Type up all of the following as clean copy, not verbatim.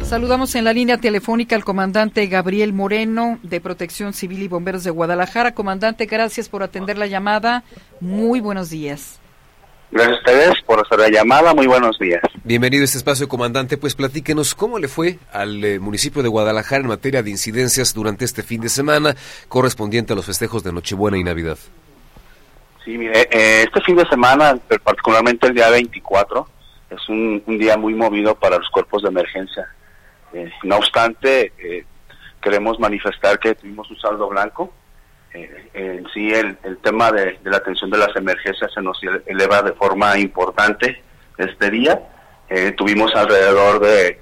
Saludamos en la línea telefónica al comandante Gabriel Moreno, de Protección Civil y Bomberos de Guadalajara. Comandante, gracias por atender la llamada. Muy buenos días. Gracias a ustedes por hacer la llamada. Muy buenos días. Bienvenido a este espacio, comandante. Pues platíquenos cómo le fue al municipio de Guadalajara en materia de incidencias durante este fin de semana correspondiente a los festejos de Nochebuena y Navidad. Sí, mire, este fin de semana, particularmente el día 24, es un día muy movido para los cuerpos de emergencia. No obstante, queremos manifestar que tuvimos un saldo blanco. En sí, el tema de la atención de las emergencias se nos eleva de forma importante este día. Tuvimos alrededor de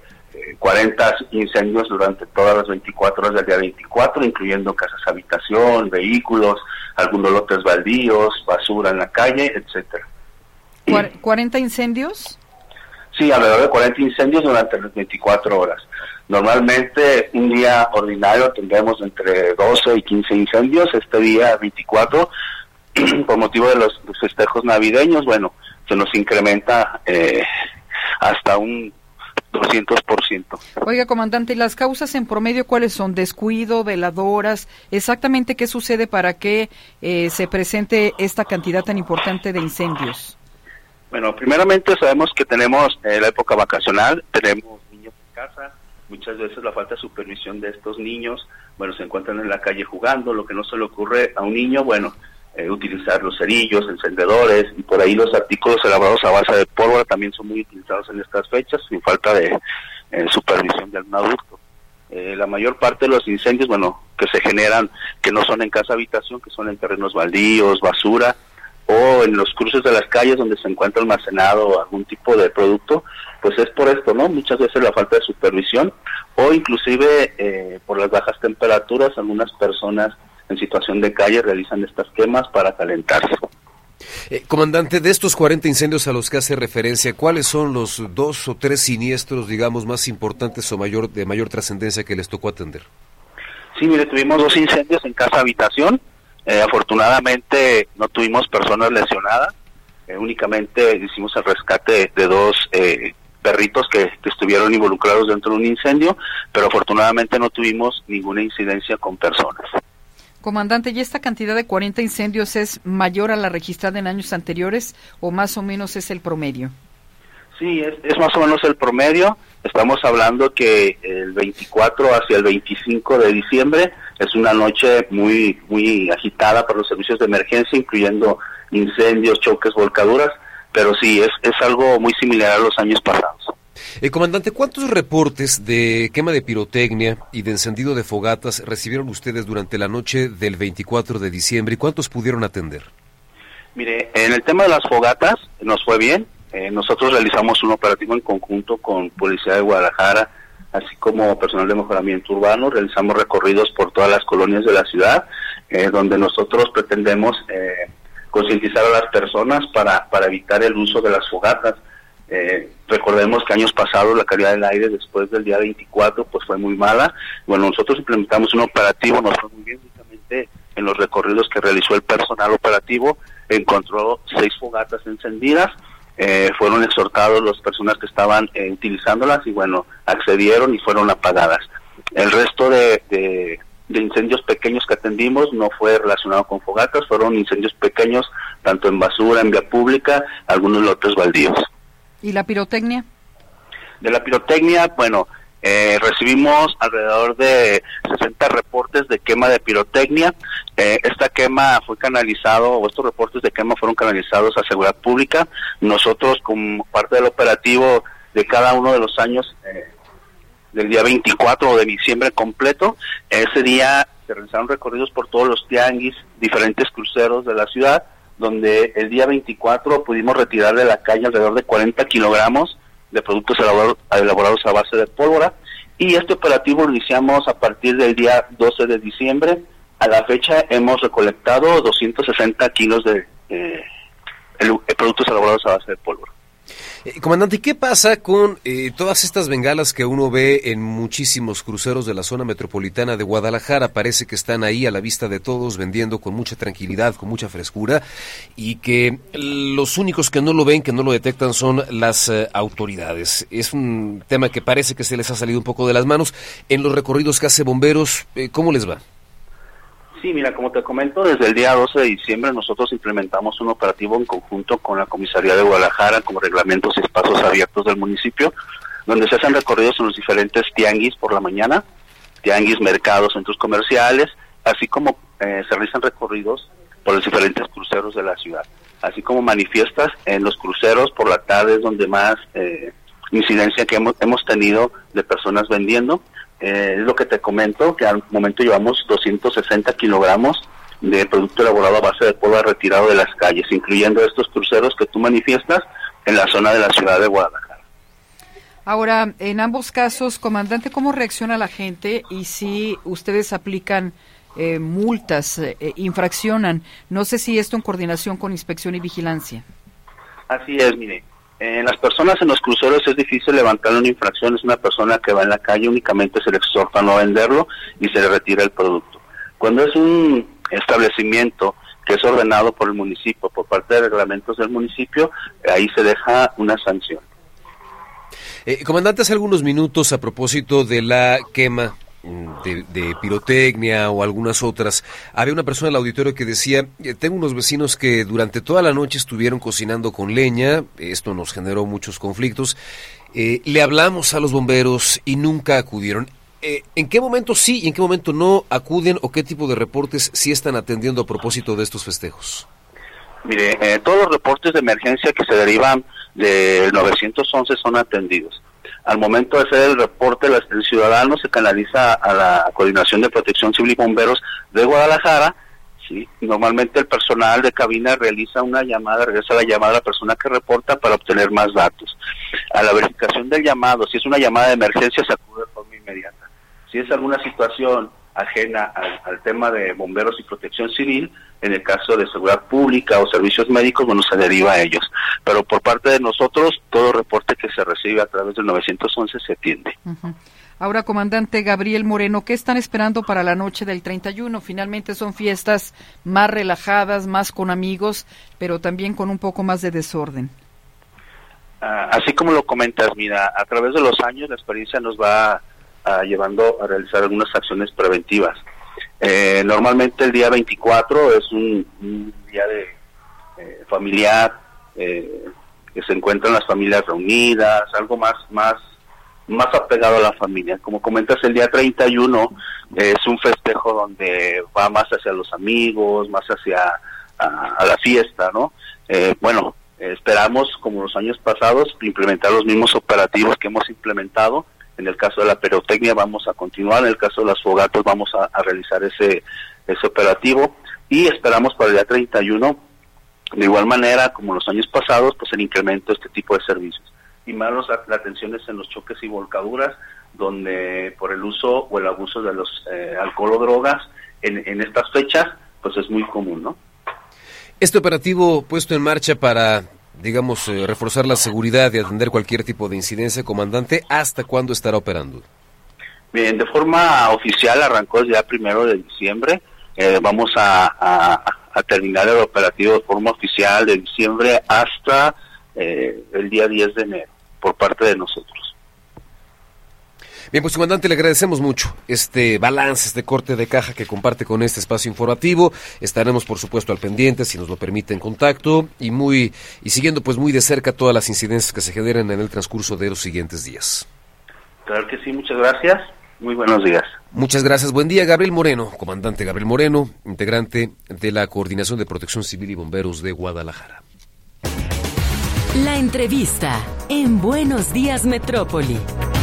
40 incendios durante todas las 24 horas del día 24, incluyendo casas habitación, vehículos, algunos lotes baldíos, basura en la calle, etcétera. ¿40 incendios? Sí, alrededor de 40 incendios durante las 24 horas. Normalmente, un día ordinario tendremos entre 12 y 15 incendios. Este día 24, por motivo de los festejos navideños, bueno, se nos incrementa hasta un 200%. Oiga, comandante, ¿y las causas en promedio cuáles son? ¿Descuido, veladoras? ¿Exactamente qué sucede para que se presente esta cantidad tan importante de incendios? Bueno, primeramente sabemos que tenemos la época vacacional, tenemos niños en casa. Muchas veces la falta de supervisión de estos niños, bueno, se encuentran en la calle jugando. Lo que no se le ocurre a un niño, bueno, utilizar los cerillos, encendedores, y por ahí los artículos elaborados a base de pólvora también son muy utilizados en estas fechas, sin falta de supervisión de algún adulto. La mayor parte de los incendios, bueno, que se generan, que no son en casa habitación, que son en terrenos baldíos, basura, o en los cruces de las calles donde se encuentra almacenado algún tipo de producto, pues es por esto, ¿no? Muchas veces la falta de supervisión, o inclusive por las bajas temperaturas, algunas personas en situación de calle realizan estas quemas para calentarse. Comandante, de estos 40 incendios a los que hace referencia, ¿cuáles son los 2 o 3 siniestros, digamos, más importantes o de mayor trascendencia que les tocó atender? Sí, mire, tuvimos 2 incendios en casa habitación. Afortunadamente no tuvimos personas lesionadas, únicamente hicimos el rescate de 2 perritos que estuvieron involucrados dentro de un incendio, pero afortunadamente no tuvimos ninguna incidencia con personas. Comandante, ¿y esta cantidad de 40 incendios es mayor a la registrada en años anteriores o más o menos es el promedio? Sí, es más o menos el promedio. Estamos hablando que el 24 hacia el 25 de diciembre es una noche muy muy agitada para los servicios de emergencia, incluyendo incendios, choques, volcaduras, pero sí, es algo muy similar a los años pasados. Comandante, ¿cuántos reportes de quema de pirotecnia y de encendido de fogatas recibieron ustedes durante la noche del 24 de diciembre y cuántos pudieron atender? Mire, en el tema de las fogatas nos fue bien. Nosotros realizamos un operativo en conjunto con Policía de Guadalajara, así como personal de mejoramiento urbano. Realizamos recorridos por todas las colonias de la ciudad, donde nosotros pretendemos concientizar a las personas para evitar el uso de las fogatas. Recordemos que años pasados la calidad del aire después del día 24 pues fue muy mala. Bueno, nosotros implementamos un operativo, nos fue muy bien, justamente en los recorridos que realizó el personal operativo, encontró 6 fogatas encendidas. Fueron exhortados las personas que estaban utilizándolas y bueno, accedieron y fueron apagadas. El resto de incendios pequeños que atendimos no fue relacionado con fogatas, fueron incendios pequeños, tanto en basura, en vía pública, algunos lotes baldíos. ¿Y la pirotecnia? De la pirotecnia, bueno, recibimos alrededor de 60 reportes de quema de pirotecnia. Esta quema fue canalizado, o estos reportes de quema fueron canalizados a Seguridad Pública. Nosotros, como parte del operativo de cada uno de los años, del día 24 o de diciembre completo, ese día se realizaron recorridos por todos los tianguis, diferentes cruceros de la ciudad, donde el día 24 pudimos retirar de la calle alrededor de 40 kilogramos de productos elaborados a base de pólvora, y este operativo lo iniciamos a partir del día 12 de diciembre. A la fecha hemos recolectado 260 kilos de productos elaborados a base de pólvora. Comandante, ¿qué pasa con todas estas bengalas que uno ve en muchísimos cruceros de la zona metropolitana de Guadalajara? Parece que están ahí a la vista de todos, vendiendo con mucha tranquilidad, con mucha frescura, y que los únicos que no lo ven, que no lo detectan, son las autoridades. Es un tema que parece que se les ha salido un poco de las manos. En los recorridos que hace Bomberos, ¿cómo les va? Sí, mira, como te comento, desde el día 12 de diciembre nosotros implementamos un operativo en conjunto con la Comisaría de Guadalajara, como reglamentos y espacios abiertos del municipio, donde se hacen recorridos en los diferentes tianguis por la mañana, tianguis, mercados, centros comerciales, así como se realizan recorridos por los diferentes cruceros de la ciudad, así como manifiestas en los cruceros por la tarde, es donde más incidencia que hemos tenido de personas vendiendo. Es lo que te comento, que al momento llevamos 260 kilogramos de producto elaborado a base de polvo retirado de las calles, incluyendo estos cruceros que tú manifiestas en la zona de la ciudad de Guadalajara. Ahora, en ambos casos, comandante, ¿cómo reacciona la gente y si ustedes aplican multas, infraccionan? No sé si esto en coordinación con inspección y vigilancia. Así es, mire. Las personas en los cruceros es difícil levantarle una infracción, es una persona que va en la calle, únicamente se le exhorta a no venderlo y se le retira el producto. Cuando es un establecimiento que es ordenado por el municipio, por parte de reglamentos del municipio, ahí se deja una sanción. Comandante, hace algunos minutos, a propósito de la quema de pirotecnia o algunas otras, había una persona en el auditorio que decía: tengo unos vecinos que durante toda la noche estuvieron cocinando con leña, esto nos generó muchos conflictos, le hablamos a los bomberos y nunca acudieron. ¿En qué momento sí y en qué momento no acuden, o qué tipo de reportes sí están atendiendo a propósito de estos festejos? Mire, todos los reportes de emergencia que se derivan del 911 son atendidos. Al momento de hacer el reporte, el ciudadano se canaliza a la Coordinación de Protección Civil y Bomberos de Guadalajara. Sí, normalmente el personal de cabina realiza una llamada, regresa la llamada a la persona que reporta para obtener más datos. A la verificación del llamado, si es una llamada de emergencia, se acude de forma inmediata. Si es alguna situación ajena al tema de bomberos y protección civil, en el caso de seguridad pública o servicios médicos, bueno, se deriva a ellos. Pero por parte de nosotros, todo reporte que se recibe a través del 911 se atiende. Uh-huh. Ahora, comandante Gabriel Moreno, ¿qué están esperando para la noche del 31? Finalmente son fiestas más relajadas, más con amigos, pero también con un poco más de desorden. Así como lo comentas, mira, a través de los años la experiencia nos va llevando a realizar algunas acciones preventivas. Normalmente el día 24 es un día de familiar, que se encuentran las familias reunidas, algo más apegado a la familia. Como comentas, el día 31 es un festejo donde va más hacia los amigos, más hacia a la fiesta, ¿no? Bueno, esperamos, como los años pasados, implementar los mismos operativos que hemos implementado. En el caso de la pirotecnia vamos a continuar, en el caso de las fogatas vamos a realizar ese operativo, y esperamos para el día 31, de igual manera como los años pasados, pues el incremento de este tipo de servicios. Y más la atención es en los choques y volcaduras, donde por el uso o el abuso de los alcohol o drogas en estas fechas, pues es muy común, ¿no? Este operativo puesto en marcha para, digamos, reforzar la seguridad y atender cualquier tipo de incidencia, comandante, ¿hasta cuándo estará operando? Bien, de forma oficial arrancó el día 1 de diciembre. Vamos a terminar el operativo de forma oficial de diciembre hasta el día 10 de enero, por parte de nosotros. Bien, pues, comandante, le agradecemos mucho este balance, este corte de caja que comparte con este espacio informativo. Estaremos, por supuesto, al pendiente, si nos lo permite, en contacto y siguiendo pues muy de cerca todas las incidencias que se generen en el transcurso de los siguientes días. Claro que sí, muchas gracias. Muy buenos días. Muchas gracias. Buen día, Gabriel Moreno, comandante Gabriel Moreno, integrante de la Coordinación de Protección Civil y Bomberos de Guadalajara. La entrevista en Buenos Días Metrópoli.